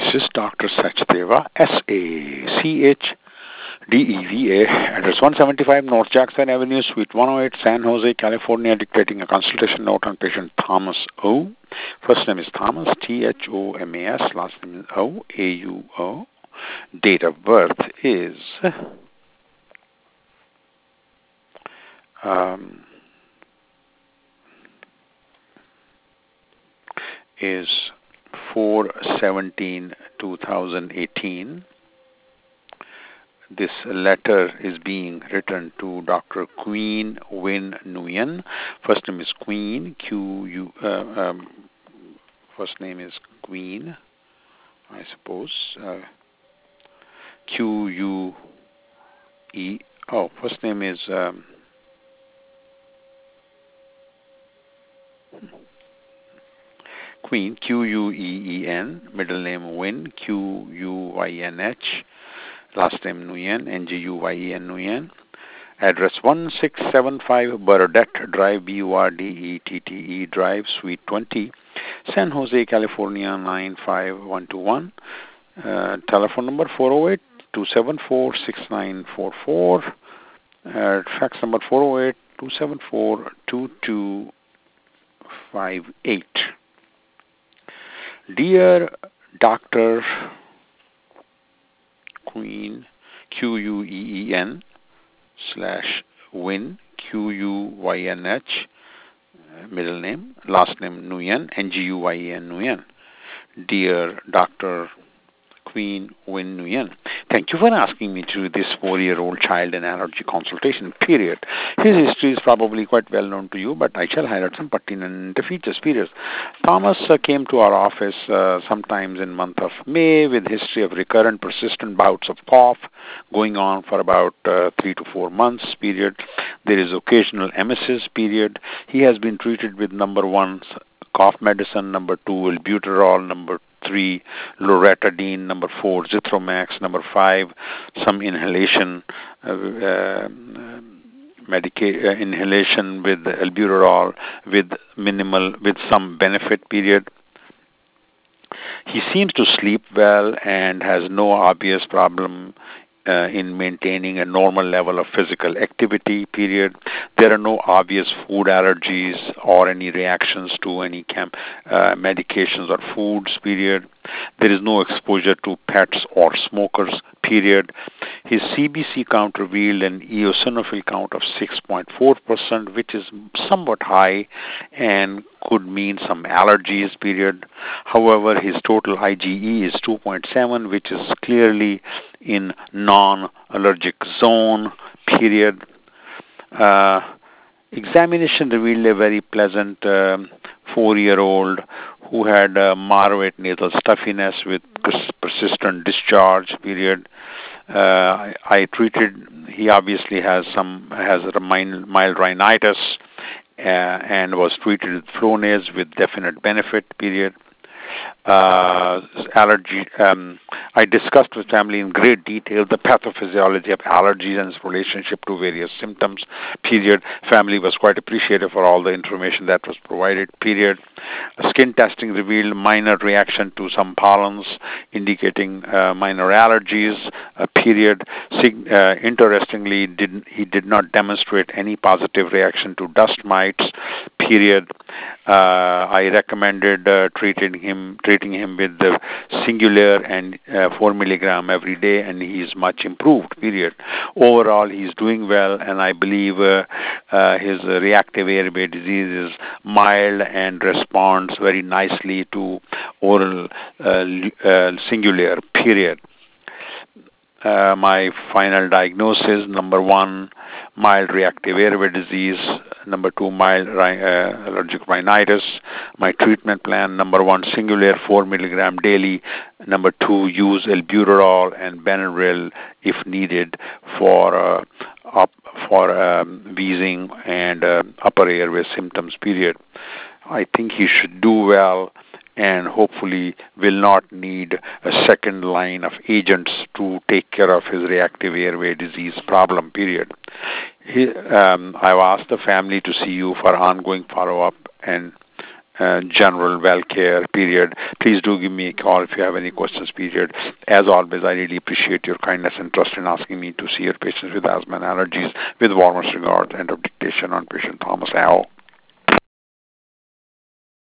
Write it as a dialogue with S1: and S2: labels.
S1: This is Dr. Sachdeva, Sachdeva, address 175 North Jackson Avenue, Suite 108, San Jose, California, dictating a consultation note on patient Thomas O. First name is Thomas, Thomas, last name is O, A-U-O. Date of birth is 4/17/2018. This letter is being written to Dr. Queen Win Nguyen. First name is Queen, first name is Queen, I suppose. Q-U-E. Oh, first name is Queen, Q-U-E-E-N. Middle name Win, Q-U-Y-N-H. Last name Nguyen, N-G-U-Y-E-N, Nguyen. Address 1675 Burdette Drive, B-U-R-D-E-T-T-E Drive, Suite 20, San Jose, California, 95121. Telephone number 408-274-6944. Fax number 408-274-2258. Dear Dr. Queen, Q-U-E-E-N /Win, Q-U-Y-N-H, middle name, last name Nguyen, N-G-U-Y-E-N, Nguyen. Dear Dr. Queen Win Nguyen, thank you for asking me to do this 4-year-old child and allergy consultation, period. His history is probably quite well known to you, but I shall highlight some pertinent features, period. Thomas came to our office sometimes in month of May with history of recurrent persistent bouts of cough going on for about 3 to 4 months, period. There is occasional emesis, period. He has been treated with number 1, cough medicine, number 2, albuterol, number 3, loratadine, number 4, zithromax, number 5, some inhalation inhalation with albuterol with some benefit, period. He seems to sleep well and has no obvious problem in maintaining a normal level of physical activity, period. There are no obvious food allergies or any reactions to any medications or foods, period. There is no exposure to pets or smokers, period. His CBC count revealed an eosinophil count of 6.4%, which is somewhat high and could mean some allergies, period. However, his total IgE is 2.7, which is clearly in non-allergic zone, period. Examination revealed a very pleasant 4-year-old who had moderate nasal stuffiness with persistent discharge, period. I treated, he obviously has a mild rhinitis and was treated with Flonase with definite benefit, period. Allergy. I discussed with family in great detail the pathophysiology of allergies and its relationship to various symptoms, period. Family was quite appreciative for all the information that was provided, period. Skin testing revealed minor reaction to some pollens, indicating minor allergies, period. Interestingly, he did not demonstrate any positive reaction to dust mites, period. I recommended treating him with the Singular and 4 milligram every day, and he is much improved, period. Overall, he is doing well, and I believe his reactive airway disease is mild and responds very nicely to oral Singular, period. My final diagnosis: number 1, mild reactive airway disease; number 2, mild allergic rhinitis. My treatment plan: number 1, Singular 4 milligram daily; number 2, use albuterol and Benadryl if needed for wheezing and upper airway symptoms, period. I think he should do well and hopefully will not need a second line of agents to take care of his reactive airway disease problem, period. I've asked the family to see you for ongoing follow-up and general well care, period. Please do give me a call if you have any questions, period. As always, I really appreciate your kindness and trust in asking me to see your patients with asthma and allergies. With warmest regards, end of dictation on patient Thomas Al.